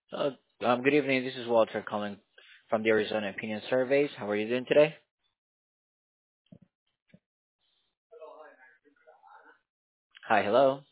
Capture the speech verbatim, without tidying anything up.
Uh, um, Good evening. This is Walter calling from the Arizona Opinion Surveys. How are you doing today? Hi, hello.